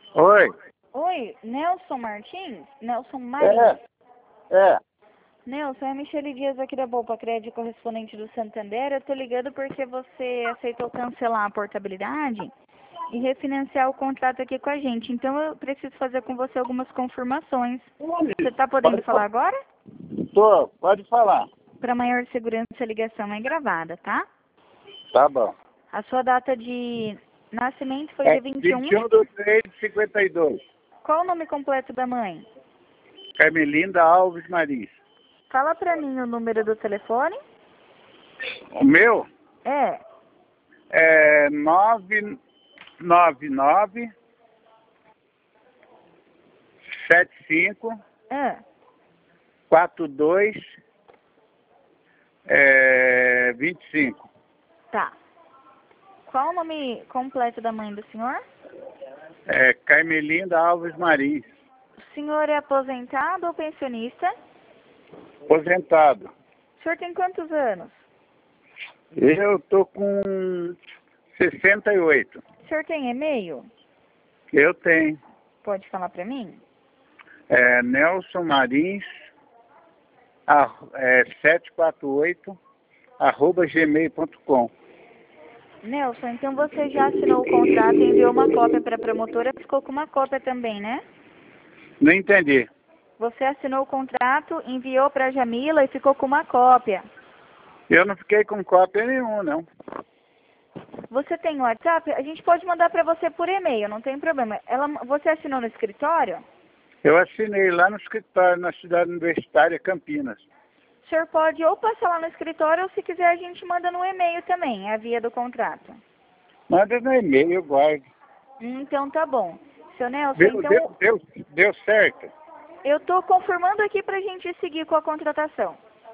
Oi. Oi, Nelson Martins? Nelson Martins? É. Nelson, é a Michele Dias aqui da Bolpa Crédito, correspondente do Santander. Eu tô ligando porque você aceitou cancelar a portabilidade e refinanciar o contrato aqui com a gente. Então eu preciso fazer com você algumas confirmações. Você tá podendo falar agora? Tô, pode falar. Para maior segurança, a ligação é gravada, tá? Tá bom. A sua data de nascimento foi dia 21. 21/3/52. Qual o nome completo da mãe? Carmelinda Alves Maris. Fala pra mim o número do telefone. O meu É. é 999 75 É. 42 25. Tá. Qual o nome completo da mãe do senhor? Carmelinda Alves Maris. O senhor é aposentado ou pensionista? Aposentado. O senhor tem quantos anos? Eu tô com 68. O senhor tem e-mail? Eu tenho. Pode falar pra mim? Nelson Marins 748 @gmail.com. Nelson, então você já assinou o contrato e enviou uma cópia para a promotora, ficou com uma cópia também, né? Não entendi. Você assinou o contrato, enviou para a Jamila e ficou com uma cópia. Eu não fiquei com cópia nenhuma, não. Você tem o WhatsApp? A gente pode mandar para você por e-mail, não tem problema. Você assinou no escritório? Eu assinei lá no escritório, na cidade universitária Campinas. O senhor pode ou passar lá no escritório ou se quiser a gente manda no e-mail também, a via do contrato. Manda no e-mail, eu guardo. Então tá bom. Seu Nelson, então Deu certo. eu tô confirmando aqui pra gente seguir com a contratação.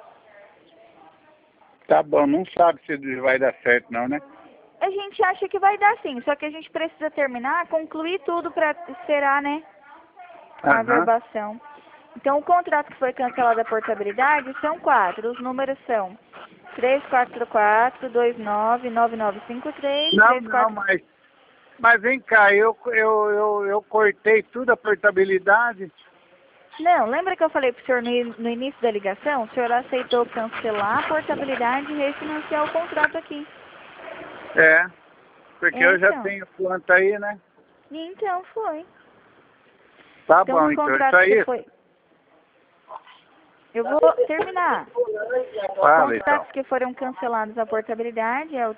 Tá bom, não sabe se vai dar certo não, né? A gente acha que vai dar sim, só que a gente precisa terminar, concluir tudo pra esperar, né? A verbação. Então, o contrato que foi cancelado a portabilidade são 4. Os números são 344-299953. Não, mas vem cá, eu cortei tudo a portabilidade. Não, lembra que eu falei pro senhor no início da ligação? O senhor aceitou cancelar a portabilidade e refinanciar o contrato aqui. Porque eu já tenho conta aí, né? Então, foi. Tá bom, então isso aí. Eu vou terminar. Fala, Os contratos então. que foram cancelados a portabilidade é o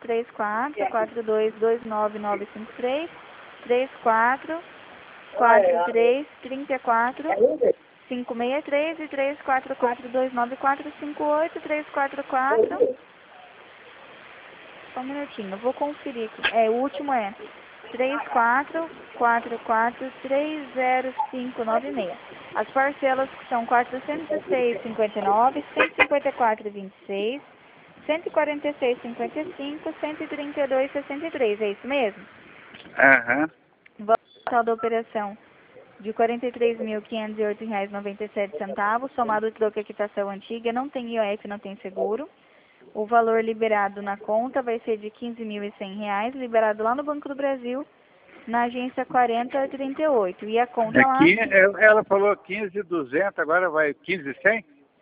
3442299953, 344334 e 34429458, 344. Só um minutinho, eu vou conferir aqui. O último é 3444300596. As parcelas são 406,59, 154,26, 146,55, 132,63. É isso mesmo? Aham. O total da operação de R$ 43.508,97, somado o troco e quitação antiga, não tem IOF, não tem seguro. O valor liberado na conta vai ser de R$ 15.100, liberado lá no Banco do Brasil, na agência 4038. E a conta lá... Ela falou 15.200, agora vai 15.100?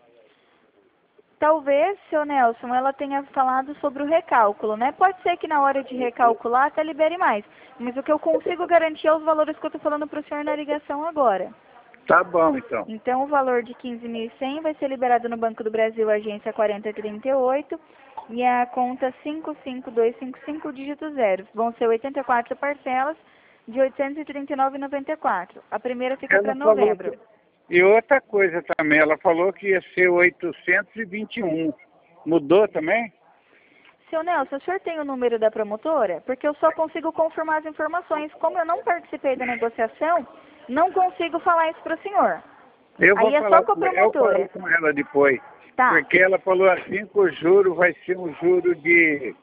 Talvez, seu Nelson, ela tenha falado sobre o recálculo, né? Pode ser que na hora de recalcular até libere mais. Mas o que eu consigo garantir é os valores que eu estou falando para o senhor na ligação agora. Tá bom, então. Então, o valor de 15.100 vai ser liberado no Banco do Brasil, agência 4038, e a conta 55255, dígito 0. Vão ser 84 parcelas de R$ 839,94. A primeira fica para novembro. E outra coisa também, ela falou que ia ser 821. Mudou também? Seu Nelson, o senhor tem o número da promotora? Porque eu só consigo confirmar as informações. Como eu não participei da negociação, não consigo falar isso para o senhor. Aí é só com a promotora. Eu falo com ela depois. Tá. Porque ela falou assim que o juro vai ser um juro de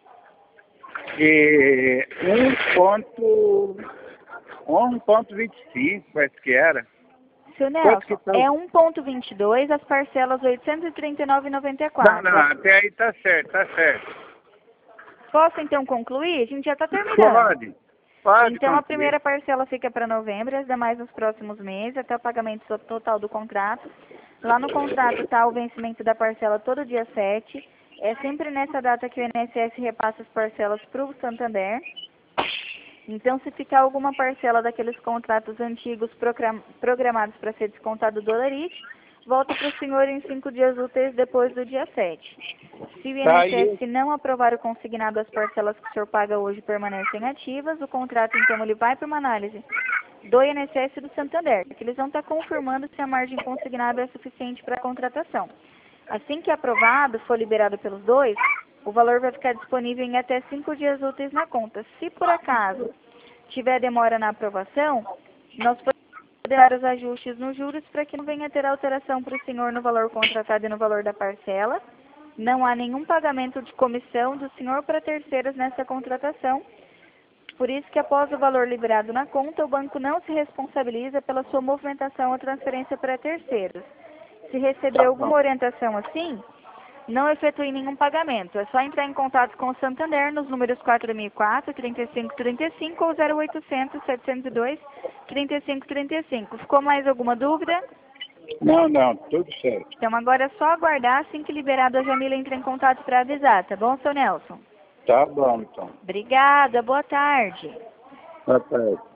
1,25, parece que era. Seu Nelson, é 1,22, as parcelas R$ 839,94. Não, até aí tá certo. Posso então concluir? A gente já está terminando. Pode. Pode Então, a concluir. primeira parcela fica para novembro, as demais nos próximos meses, até o pagamento total do contrato. Lá no contrato está o vencimento da parcela todo dia 7. É sempre nessa data que o INSS repassa as parcelas para o Santander. Então, se ficar alguma parcela daqueles contratos antigos programados para ser descontado do Dolarite, volta para o senhor em 5 dias úteis depois do dia 7. Se o Tá, INSS não aprovar o consignado, as parcelas que o senhor paga hoje permanecem ativas, o contrato, então, ele vai para uma análise do INSS e do Santander, que eles vão estar confirmando se a margem consignada é suficiente para a contratação. Assim que aprovado, for liberado pelos dois, o valor vai ficar disponível em até 5 dias úteis na conta. Se por acaso tiver demora na aprovação, nós podemos dar os ajustes nos juros para que não venha ter alteração para o senhor no valor contratado e no valor da parcela. Não há nenhum pagamento de comissão do senhor para terceiros nessa contratação. Por isso que após o valor liberado na conta, o banco não se responsabiliza pela sua movimentação ou transferência para terceiros. Se receber Tá alguma bom. orientação assim, não efetue nenhum pagamento. É só entrar em contato com o Santander nos números 4004-3535 ou 0800-702-3535. Ficou mais alguma dúvida? Não, tudo certo. Então agora é só aguardar. Assim que liberado, a Jamila entra em contato para avisar, tá bom, seu Nelson? Tá bom, então. Obrigada, boa tarde. Boa tarde.